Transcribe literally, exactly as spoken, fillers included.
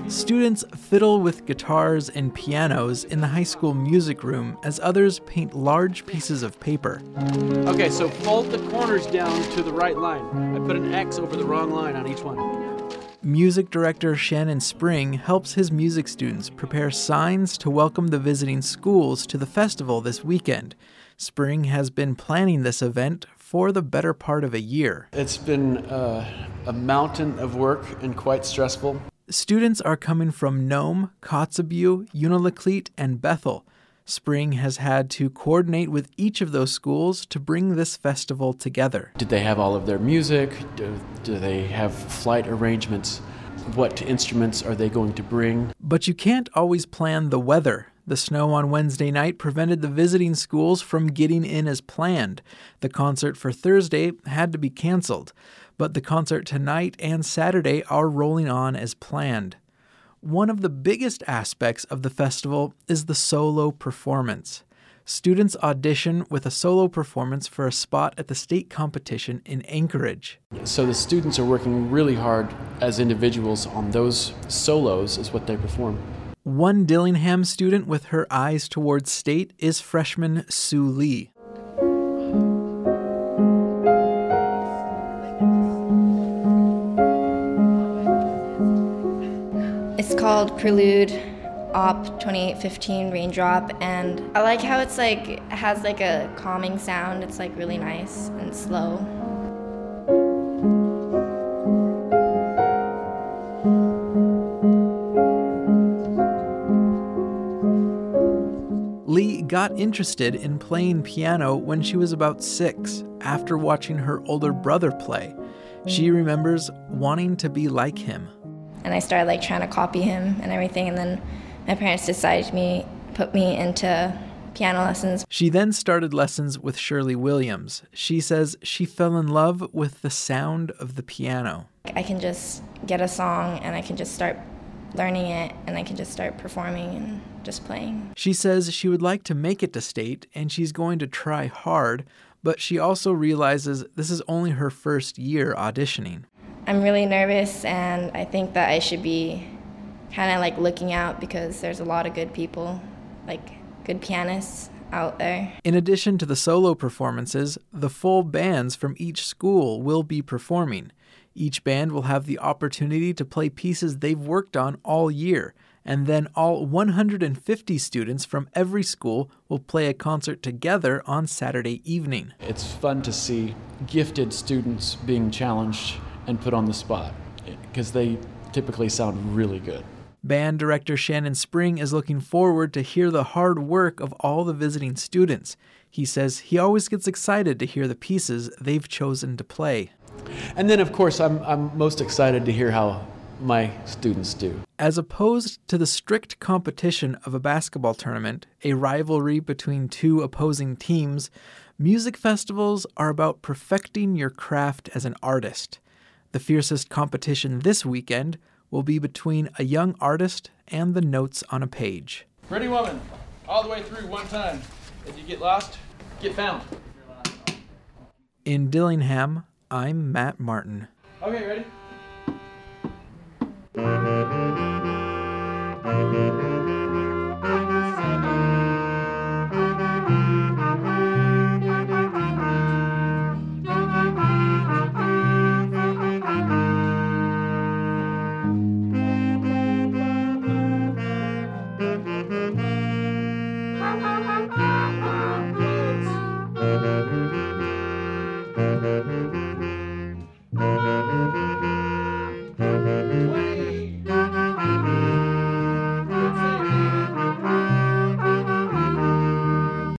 Students fiddle with guitars and pianos in the high school music room as others paint large pieces of paper. Okay, so fold the corners down to the right line. I put an X over the wrong line on each one. Music director Shannon Spring helps his music students prepare signs to welcome the visiting schools to the festival this weekend. Spring has been planning this event for the better part of a year. It's been uh, a mountain of work and quite stressful. Students are coming from Nome, Kotzebue, Unalakleet, and Bethel. Spring has had to coordinate with each of those schools to bring this festival together. Did they have all of their music? Do, do they have flight arrangements? What instruments are they going to bring? But you can't always plan the weather. The snow on Wednesday night prevented the visiting schools from getting in as planned. The concert for Thursday had to be canceled, but the concert tonight and Saturday are rolling on as planned. One of the biggest aspects of the festival is the solo performance. Students audition with a solo performance for a spot at the state competition in Anchorage. So the students are working really hard as individuals on those solos is what they perform. One Dillingham student with her eyes towards state is freshman Sue Lee. It's called Prelude Op twenty-eight fifteen Raindrop, and I like how it's like it has like a calming sound. It's like really nice and slow. Lee got interested in playing piano when she was about six, after watching her older brother play. She remembers wanting to be like him. And I started like trying to copy him and everything, and then my parents decided me put me into piano lessons. She then started lessons with Shirley Williams. She says she fell in love with the sound of the piano. I can just get a song and I can just start learning it, and I can just start performing and just playing. She says she would like to make it to state, and she's going to try hard, but she also realizes this is only her first year auditioning. I'm really nervous, and I think that I should be kind of like looking out because there's a lot of good people, like good pianists out there. In addition to the solo performances, the full bands from each school will be performing. Each band will have the opportunity to play pieces they've worked on all year, and then all one hundred fifty students from every school will play a concert together on Saturday evening. It's fun to see gifted students being challenged and put on the spot, because they typically sound really good. Band director Shannon Spring is looking forward to hear the hard work of all the visiting students. He says he always gets excited to hear the pieces they've chosen to play. And then, of course, I'm I'm most excited to hear how my students do. As opposed to the strict competition of a basketball tournament, a rivalry between two opposing teams, music festivals are about perfecting your craft as an artist. The fiercest competition this weekend will be between a young artist and the notes on a page. Pretty woman, all the way through one time. If you get lost, get found. In Dillingham, I'm Matt Martin. Okay, ready?